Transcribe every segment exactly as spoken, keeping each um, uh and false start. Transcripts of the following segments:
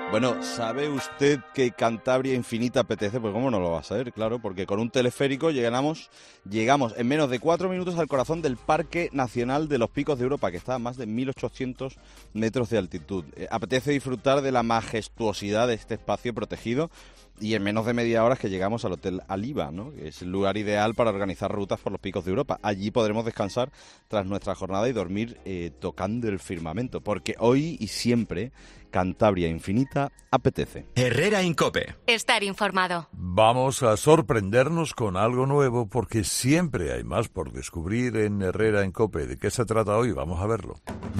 Bueno, ¿sabe usted que Cantabria Infinita apetece? Pues cómo no lo va a saber, claro, porque con un teleférico llegamos, llegamos en menos de cuatro minutos al corazón del Parque Nacional de los Picos de Europa, que está a más de mil ochocientos metros de altitud. Eh, apetece disfrutar de la majestuosidad de este espacio protegido y en menos de media hora es que llegamos al Hotel Aliva, ¿no? Que es el lugar ideal para organizar rutas por los Picos de Europa. Allí podremos descansar tras nuestra jornada y dormir eh, tocando el firmamento, porque hoy y siempre Cantabria Infinita apetece. Herrera Incope. Estar informado. Vamos a sorprendernos con algo nuevo porque siempre hay más por descubrir en Herrera Incope. ¿De qué se trata hoy? Vamos a verlo.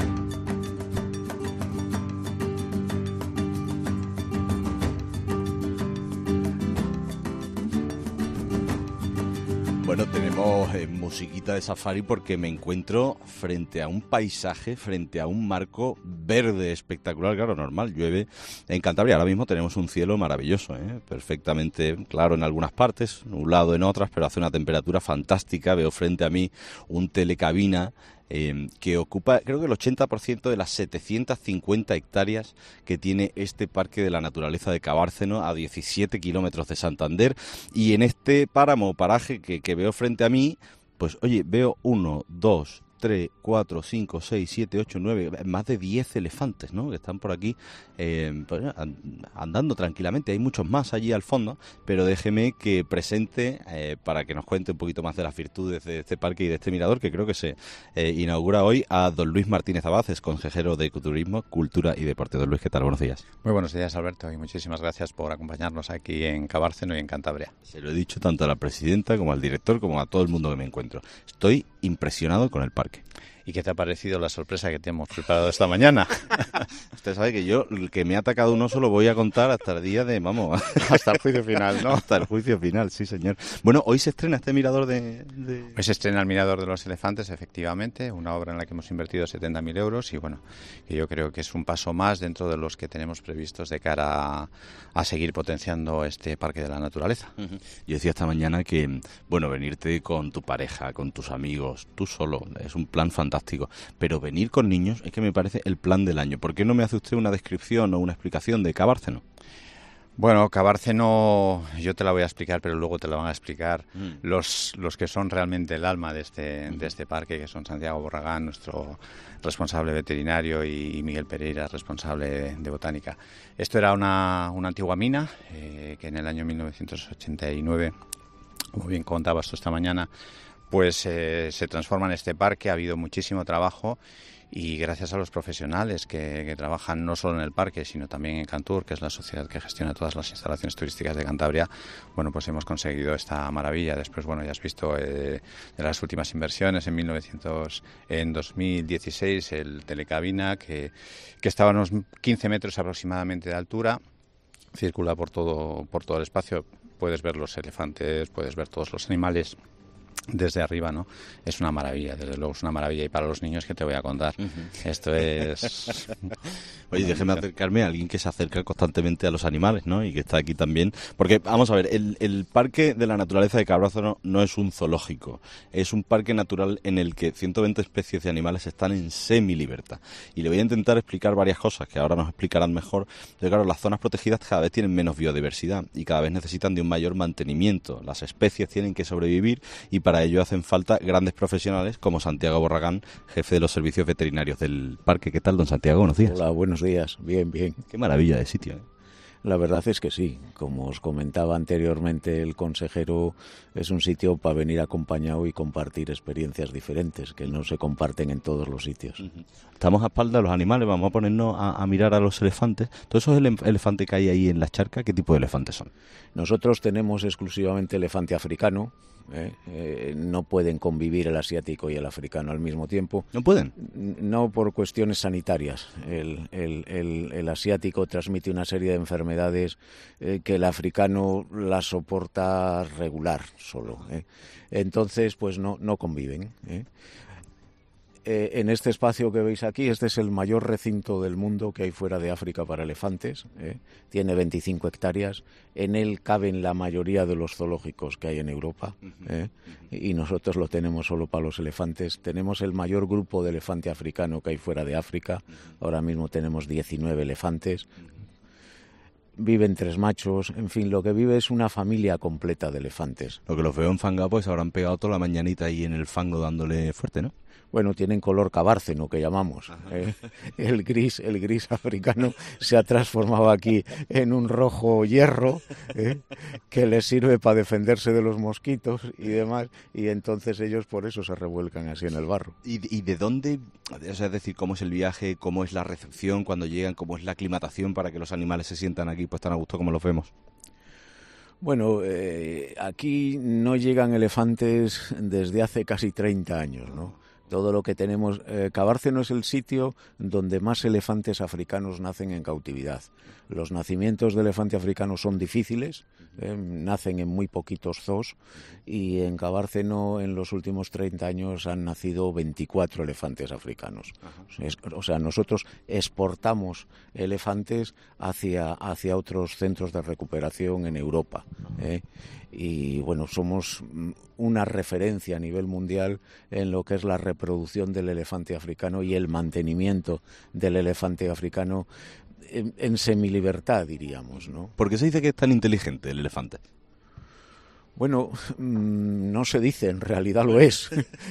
Bueno, tenemos eh, musiquita de safari porque me encuentro frente a un paisaje, frente a un marco verde espectacular. Claro, normal, llueve en Cantabria. Ahora mismo tenemos un cielo maravilloso, ¿eh? Perfectamente claro en algunas partes, nublado en otras, pero hace una temperatura fantástica. Veo frente a mí un telecabina Eh, que ocupa, creo que el ochenta por ciento de las setecientas cincuenta hectáreas que tiene este Parque de la Naturaleza de Cabárceno, a diecisiete kilómetros de Santander. Y en este páramo o paraje que, que veo frente a mí, pues oye, veo uno, dos, tres, cuatro, cinco, seis, siete, ocho, nueve, más de diez elefantes, ¿no? Que están por aquí eh, pues, andando tranquilamente. Hay muchos más allí al fondo, pero déjeme que presente, eh, para que nos cuente un poquito más de las virtudes de este parque y de este mirador, que creo que se eh, inaugura hoy, a don Luis Martínez Abad, es consejero de Turismo, Cultura y Deporte. Don Luis, ¿qué tal? Buenos días. Muy buenos días, Alberto, y muchísimas gracias por acompañarnos aquí en Cabárceno y en Cantabria. Se lo he dicho tanto a la presidenta como al director como a todo el mundo que me encuentro. Estoy impresionado con el parque. ¿Y qué te ha parecido la sorpresa que te hemos preparado esta mañana? Usted sabe que yo, el que me ha atacado un oso, lo voy a contar hasta el día de, vamos... hasta el juicio final, ¿no? Hasta el juicio final, sí, señor. Bueno, hoy se estrena este mirador de... de... Hoy se estrena el Mirador de los Elefantes, efectivamente, una obra en la que hemos invertido setenta mil euros y, bueno, que yo creo que es un paso más dentro de los que tenemos previstos de cara a, a seguir potenciando este Parque de la Naturaleza. Uh-huh. Yo decía esta mañana que, bueno, venirte con tu pareja, con tus amigos, tú solo, es un plan fantástico. Fantástico, pero venir con niños es que me parece el plan del año. ¿Por qué no me hace usted una descripción o una explicación de Cabárceno? Bueno, Cabárceno yo te la voy a explicar, pero luego te la van a explicar mm. los, los que son realmente el alma de este, de este parque, que son Santiago Borragán, nuestro responsable veterinario, y, y Miguel Pereira, responsable de, de botánica. Esto era una, una antigua mina eh, que en el año mil novecientos ochenta y nueve, como bien contabas tú esta mañana, pues eh, se transforma en este parque. Ha habido muchísimo trabajo y gracias a los profesionales que, que trabajan no solo en el parque, sino también en Cantur, que es la sociedad que gestiona todas las instalaciones turísticas de Cantabria, bueno, pues hemos conseguido esta maravilla. Después, bueno, ya has visto eh, de las últimas inversiones en mil novecientos, en dos mil dieciséis, el telecabina, que, que estaba a unos quince metros aproximadamente de altura, circula por todo, por todo el espacio. Puedes ver los elefantes, puedes ver todos los animales desde arriba, ¿no? Es una maravilla, desde luego es una maravilla. Y para los niños, ¿qué te voy a contar? Uh-huh. Esto es... Oye, déjeme acercarme a alguien que se acerca constantemente a los animales, ¿no? Y que está aquí también. Porque, vamos a ver, el, el Parque de la Naturaleza de Cabárceno no es un zoológico. Es un parque natural en el que ciento veinte especies de animales están en semi-libertad. Y le voy a intentar explicar varias cosas que ahora nos explicarán mejor. Pero claro, las zonas protegidas cada vez tienen menos biodiversidad y cada vez necesitan de un mayor mantenimiento. Las especies tienen que sobrevivir y para ello hacen falta grandes profesionales como Santiago Borragán, jefe de los servicios veterinarios del parque. ¿Qué tal, don Santiago? Buenos días. Hola, buenos días. Bien, bien. Qué maravilla de sitio, ¿eh? La verdad es que sí. Como os comentaba anteriormente el consejero, es un sitio para venir acompañado y compartir experiencias diferentes que no se comparten en todos los sitios. Uh-huh. Estamos a espaldas de los animales, vamos a ponernos a, a mirar a los elefantes. ¿Todos esos ele- elefantes que hay ahí en la charca, qué tipo de elefantes son? Nosotros tenemos exclusivamente elefante africano. ¿eh? Eh, no pueden convivir el asiático y el africano al mismo tiempo. ¿No pueden? No, por cuestiones sanitarias. El, el, el, el asiático transmite una serie de enfermedades eh, que el africano la soporta regular solo. ¿eh? Entonces, pues no, no conviven. ¿eh? Eh, en este espacio que veis aquí, este es el mayor recinto del mundo que hay fuera de África para elefantes, ¿eh? Tiene veinticinco hectáreas, en él caben la mayoría de los zoológicos que hay en Europa, ¿eh? Y nosotros lo tenemos solo para los elefantes. Tenemos el mayor grupo de elefante africano que hay fuera de África, ahora mismo tenemos diecinueve elefantes. viven tres machos, en fin, lo que vive es una familia completa de elefantes. Lo que los veo enfangados, pues habrán pegado toda la mañanita ahí en el fango dándole fuerte, ¿no? Bueno, tienen color cabárceno, que llamamos. ¿eh? El gris, el gris africano se ha transformado aquí en un rojo hierro, ¿eh? que les sirve para defenderse de los mosquitos y demás, y entonces ellos por eso se revuelcan así en el barro. ¿Y, y de dónde, o sea, es decir, cómo es el viaje, cómo es la recepción cuando llegan, cómo es la aclimatación para que los animales se sientan aquí pues tan a gusto como los vemos? Bueno, eh, aquí no llegan elefantes desde hace casi treinta años, ¿no? Todo lo que tenemos, eh, Cabárceno es el sitio donde más elefantes africanos nacen en cautividad. Los nacimientos de elefante africano son difíciles, eh, nacen en muy poquitos zoos, y en Cabárceno en los últimos treinta años han nacido veinticuatro elefantes africanos. Es, o sea, nosotros exportamos elefantes hacia, hacia otros centros de recuperación en Europa. ¿eh? Y bueno, somos una referencia a nivel mundial en lo que es la reproducción del elefante africano y el mantenimiento del elefante africano en, en semilibertad, diríamos, ¿no? ¿Por qué se dice que es tan inteligente el elefante? Bueno, no se dice, en realidad lo es.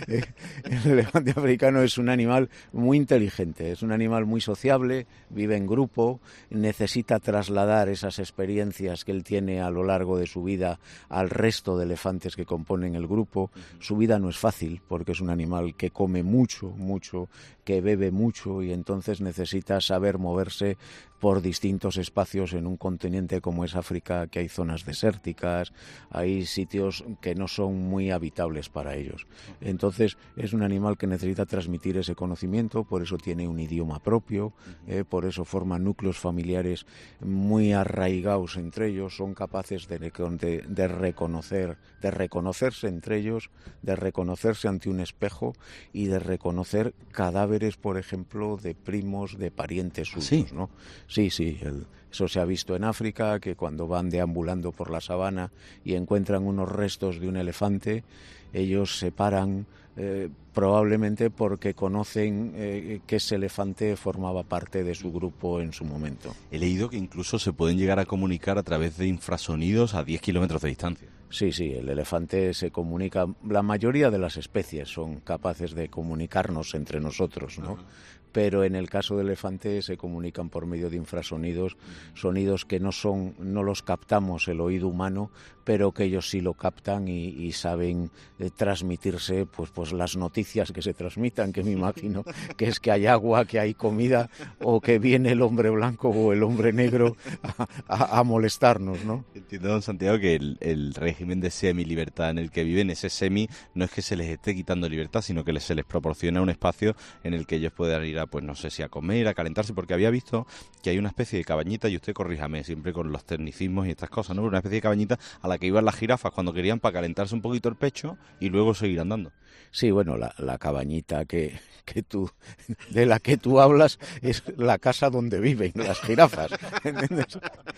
El elefante africano es un animal muy inteligente, es un animal muy sociable, vive en grupo, necesita trasladar esas experiencias que él tiene a lo largo de su vida al resto de elefantes que componen el grupo. Su vida no es fácil porque es un animal que come mucho, mucho, que bebe mucho y entonces necesita saber moverse por distintos espacios en un continente como es África, que hay zonas desérticas, hay sitios que no son muy habitables para ellos. Entonces es un animal que necesita transmitir ese conocimiento, por eso tiene un idioma propio, eh, por eso forma núcleos familiares muy arraigados entre ellos, son capaces de, de, de reconocer, de reconocerse entre ellos, de reconocerse ante un espejo y de reconocer cadáveres, por ejemplo, de primos, de parientes suyos, ¿Sí? ¿no? Sí, sí, el, eso se ha visto en África, que cuando van deambulando por la sabana y encuentran unos restos de un elefante, ellos se paran eh, probablemente porque conocen eh, que ese elefante formaba parte de su grupo en su momento. He leído que incluso se pueden llegar a comunicar a través de infrasonidos a diez kilómetros de distancia. Sí, sí, el elefante se comunica, la mayoría de las especies son capaces de comunicarnos entre nosotros, ¿no? Uh-huh. Pero en el caso del elefante se comunican por medio de infrasonidos, sonidos que no son, no los captamos el oído humano, pero que ellos sí lo captan y, y saben eh, transmitirse, pues, pues las noticias que se transmitan, que me imagino que es que hay agua, que hay comida, o que viene el hombre blanco o el hombre negro a, a, a molestarnos, ¿no? Entiendo, don Santiago, que el, el régimen de semi-libertad en el que viven, ese semi, no es que se les esté quitando libertad, sino que les, se les proporciona un espacio en el que ellos puedan ir a, pues no sé si a comer, a calentarse, porque había visto que hay una especie de cabañita, y usted corríjame siempre con los tecnicismos y estas cosas, ¿no? Una especie de cabañita a la que iban las jirafas cuando querían para calentarse un poquito el pecho y luego seguir andando. Sí, bueno, la, la cabañita que, que tú, de la que tú hablas es la casa donde viven las jirafas, ¿entiendes?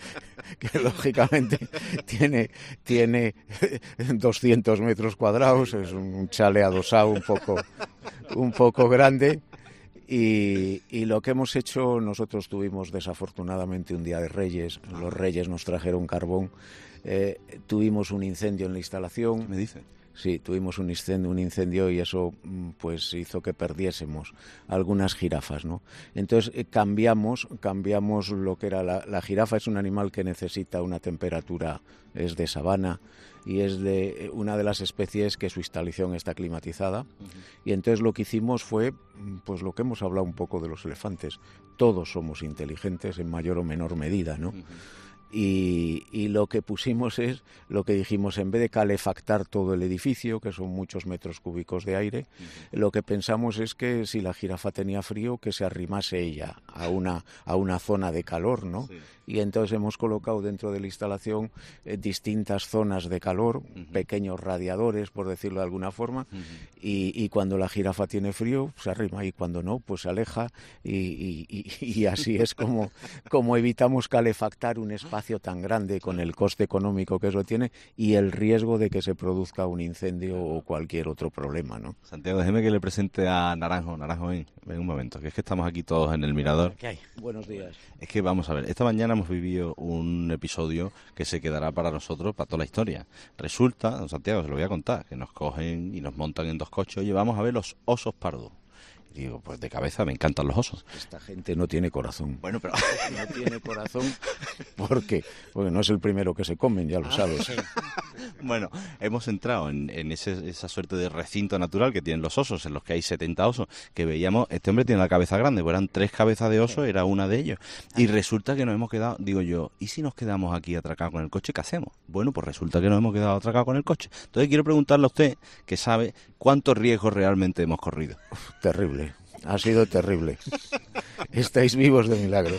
Que lógicamente tiene, tiene doscientos metros cuadrados, es un chale adosado un poco, un poco grande. Y, y lo que hemos hecho, nosotros tuvimos desafortunadamente un día de Reyes, los Reyes nos trajeron carbón, eh, tuvimos un incendio en la instalación. ¿Qué me dice? Sí, tuvimos un incendio, un incendio y eso pues hizo que perdiésemos algunas jirafas, ¿no? Entonces eh, cambiamos, cambiamos lo que era la, la jirafa. Es un animal que necesita una temperatura, es de sabana y es de una de las especies que su instalación está climatizada. Uh-huh. Y entonces lo que hicimos fue, pues lo que hemos hablado un poco de los elefantes. Todos somos inteligentes en mayor o menor medida, ¿no? Uh-huh. Y, y lo que pusimos es, lo que dijimos, en vez de calefactar todo el edificio, que son muchos metros cúbicos de aire, uh-huh. lo que pensamos es que si la jirafa tenía frío, que se arrimase ella a una, a una zona de calor, ¿no? Sí. Y entonces hemos colocado dentro de la instalación eh, distintas zonas de calor, uh-huh. pequeños radiadores, por decirlo de alguna forma, uh-huh. y, y cuando la jirafa tiene frío, se arrima, y cuando no, pues se aleja, y, y, y, y así es como, como evitamos calefactar un espacio tan grande con el coste económico que eso tiene y el riesgo de que se produzca un incendio o cualquier otro problema, ¿no? Santiago, déjeme que le presente a Naranjo. Naranjo, ven, ven un momento, que es que estamos aquí todos en el mirador. ¿Qué hay? Buenos días. Es que vamos a ver, esta mañana hubiéramos vivido un episodio que se quedará para nosotros, para toda la historia. Resulta, don Santiago, se lo voy a contar, que nos cogen y nos montan en dos coches, oye, vamos a ver los osos pardos. Digo, pues de cabeza me encantan los osos. Esta gente no tiene corazón. Bueno, pero... No tiene corazón. ¿Por qué? Porque no es el primero que se comen, ya lo sabes. Bueno, hemos entrado en, en ese, esa suerte de recinto natural que tienen los osos, en los que hay setenta osos, que veíamos, este hombre tiene la cabeza grande, pues eran tres cabezas de oso, era una de ellos. Y resulta que nos hemos quedado, digo yo, ¿y si nos quedamos aquí atracados con el coche, qué hacemos? Bueno, pues resulta que nos hemos quedado atracados con el coche. Entonces quiero preguntarle a usted, que sabe, ¿cuántos riesgos realmente hemos corrido? Uf, terrible. Ha sido terrible. Estáis vivos de milagro.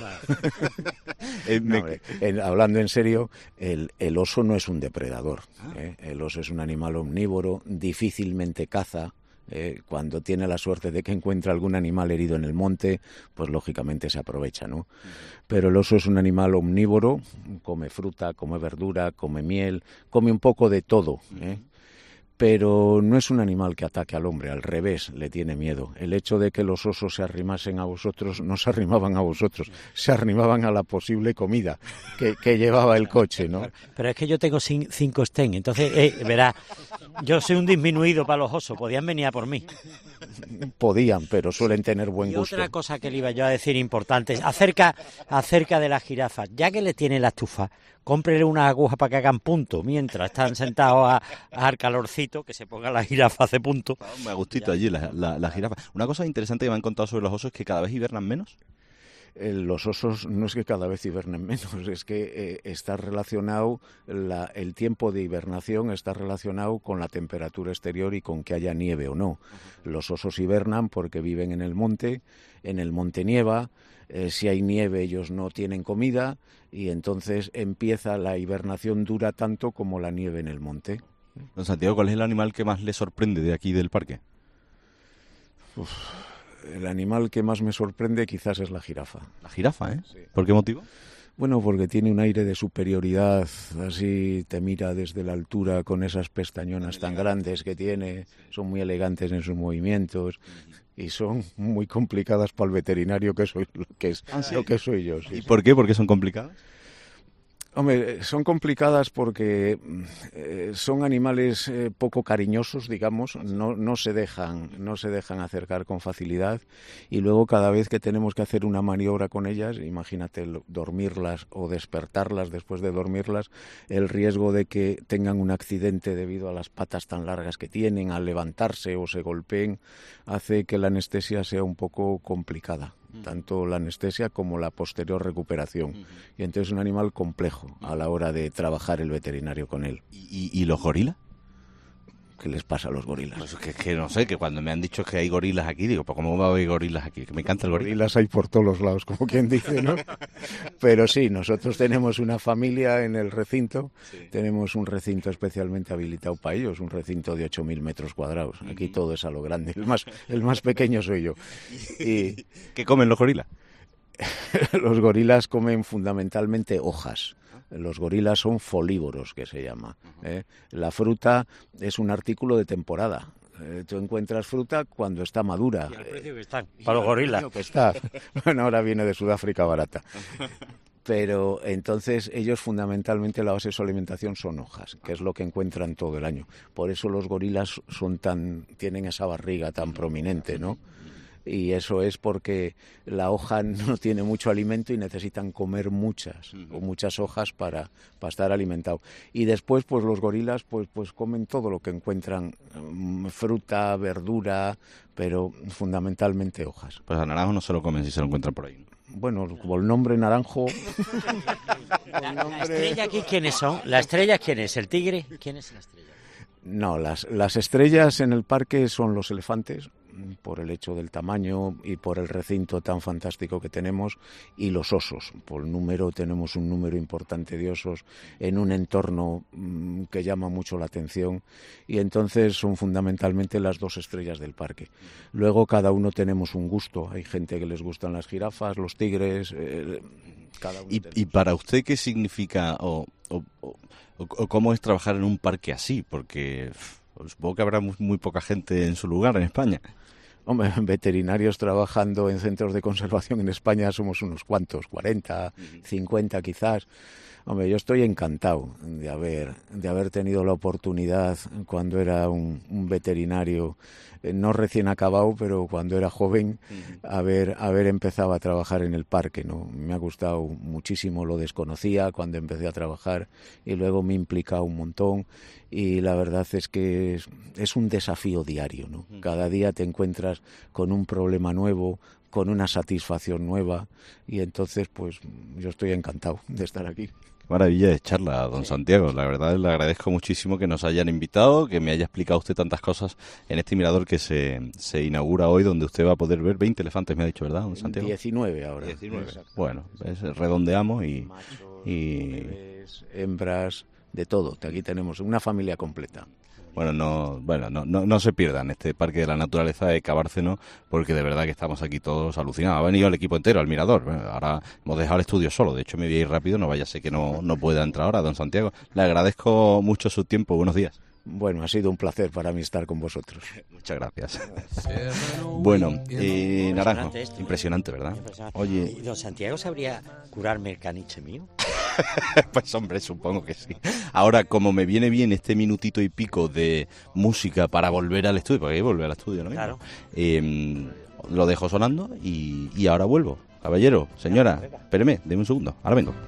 eh, me... no, eh, hablando en serio, el, el oso no es un depredador. ¿eh? El oso es un animal omnívoro, difícilmente caza. Eh, cuando tiene la suerte de que encuentra algún animal herido en el monte, pues lógicamente se aprovecha, ¿no? Pero el oso es un animal omnívoro, come fruta, come verdura, come miel, come un poco de todo, ¿eh? Pero no es un animal que ataque al hombre, al revés, le tiene miedo. El hecho de que los osos se arrimasen a vosotros, no se arrimaban a vosotros, se arrimaban a la posible comida que, que llevaba el coche, ¿no? Pero es que yo tengo cinco stén, entonces, eh, verá, yo soy un disminuido para los osos, podían venir a por mí. Podían, pero suelen tener buen y gusto. Otra cosa que le iba yo a decir importante, acerca, acerca de las jirafas, ya que le tiene la estufa, cómprele unas agujas para que hagan punto, mientras están sentados a, a al calorcito, que se pongan las jirafas de punto. Me gustito allí las la, la jirafas. Una cosa interesante que me han contado sobre los osos es que cada vez hibernan menos. Eh, los osos no es que cada vez hibernen menos, es que eh, está relacionado, la, el tiempo de hibernación está relacionado con la temperatura exterior y con que haya nieve o no. Los osos hibernan porque viven en el monte, en el monte nieva, eh, si hay nieve ellos no tienen comida y entonces empieza la hibernación, dura tanto como la nieve en el monte. Don Santiago, ¿cuál es el animal que más le sorprende de aquí del parque? Uf. El animal que más me sorprende quizás es la jirafa. La jirafa, ¿eh? Sí. ¿Por qué motivo? Bueno, porque tiene un aire de superioridad, así te mira desde la altura con esas pestañonas tan grandes que tiene, son muy elegantes en sus movimientos y son muy complicadas para el veterinario que soy, lo que es ¿Ah, sí? lo que soy yo. Sí, ¿Y sí. por qué? ¿Por qué son complicadas? Hombre, son complicadas porque eh, son animales eh, poco cariñosos, digamos, no, no se dejan, no se dejan acercar con facilidad y luego cada vez que tenemos que hacer una maniobra con ellas, imagínate dormirlas o despertarlas después de dormirlas, el riesgo de que tengan un accidente debido a las patas tan largas que tienen, al levantarse o se golpeen, hace que la anestesia sea un poco complicada. Tanto la anestesia como la posterior recuperación. Uh-huh. Y entonces es un animal complejo a la hora de trabajar el veterinario con él. ¿Y, y, y los gorilas? ¿Qué les pasa a los gorilas? Pues que, que no sé, que cuando me han dicho que hay gorilas aquí, digo, pues ¿cómo va a haber gorilas aquí? Que me encanta el gorila. Gorilas hay por todos los lados, como quien dice, ¿no? Pero sí, nosotros tenemos una familia en el recinto, sí. Tenemos un recinto especialmente habilitado para ellos, un recinto de ocho mil metros cuadrados. Aquí uh-huh. Todo es a lo grande, el más, el más pequeño soy yo. Y ¿qué comen los gorilas? Los gorilas comen fundamentalmente hojas. Los gorilas son folívoros, que se llama. ¿eh? La fruta es un artículo de temporada. Eh, tú encuentras fruta cuando está madura. Y al precio que están, eh, para los gorilas. Que está. Bueno, ahora viene de Sudáfrica barata. Pero entonces ellos fundamentalmente la base de su alimentación son hojas, que es lo que encuentran todo el año. Por eso los gorilas son tan, tienen esa barriga tan prominente, ¿no? Y eso es porque la hoja no tiene mucho alimento y necesitan comer muchas uh-huh. o muchas hojas para, para estar alimentados. Y después, pues los gorilas pues, pues comen todo lo que encuentran, um, fruta, verdura, pero fundamentalmente hojas. Pues al naranjo no se lo comen si se lo encuentran por ahí. Bueno, como el nombre naranjo... La, la estrella aquí, ¿quiénes son? ¿La estrella quién es? ¿El tigre? ¿Quién es la estrella? No, las, las estrellas en el parque son los elefantes, por el hecho del tamaño y por el recinto tan fantástico que tenemos, y los osos. Por el número, tenemos un número importante de osos en un entorno mmm, que llama mucho la atención, y entonces son fundamentalmente las dos estrellas del parque. Luego cada uno tenemos un gusto. Hay gente que les gustan las jirafas, los tigres... Eh, cada uno ¿Y, ¿Y para usted qué significa o, o, o, o cómo es trabajar en un parque así? Porque supongo que habrá muy, muy poca gente en su lugar en España. Hombre, veterinarios trabajando en centros de conservación en España somos unos cuantos, cuarenta, cincuenta quizás. Hombre, yo estoy encantado de haber, de haber tenido la oportunidad cuando era un, un veterinario, eh, no recién acabado, pero cuando era joven, uh-huh. haber, haber empezado a trabajar en el parque, ¿no? Me ha gustado muchísimo, lo desconocía cuando empecé a trabajar y luego me he implicado un montón y la verdad es que es, es un desafío diario, ¿no? Uh-huh. Cada día te encuentras con un problema nuevo, con una satisfacción nueva y entonces pues yo estoy encantado de estar aquí. Maravilla de charla, don sí. Santiago. La verdad le agradezco muchísimo que nos hayan invitado, que me haya explicado usted tantas cosas en este mirador que se, se inaugura hoy, donde usted va a poder ver veinte elefantes, me ha dicho, ¿verdad, don Santiago? diecinueve ahora. diecinueve. Bueno, pues redondeamos y... Machos, y... bebés, hembras, de todo. Aquí tenemos una familia completa. Bueno, no, bueno, no, no, no se pierdan este Parque de la Naturaleza de Cabárceno, porque de verdad que estamos aquí todos alucinados. Ha venido el equipo entero al mirador. Bueno, ahora hemos dejado el estudio solo. De hecho, me voy a ir rápido, no vaya a ser que no, no pueda entrar ahora, don Santiago. Le agradezco mucho su tiempo. Buenos días. Bueno, ha sido un placer para mí estar con vosotros. Muchas gracias. Bueno, eh, Naranjo, impresionante, esto, impresionante, ¿verdad? Impresionante. Oye, ¿y don Santiago sabría curarme el caniche mío? Pues hombre, supongo que sí. Ahora, como me viene bien este minutito y pico de música para volver al estudio, porque hay que volver al estudio, ¿no? Claro. Eh, lo dejo sonando y, y ahora vuelvo. Caballero, señora, espéreme, deme un segundo, ahora vengo.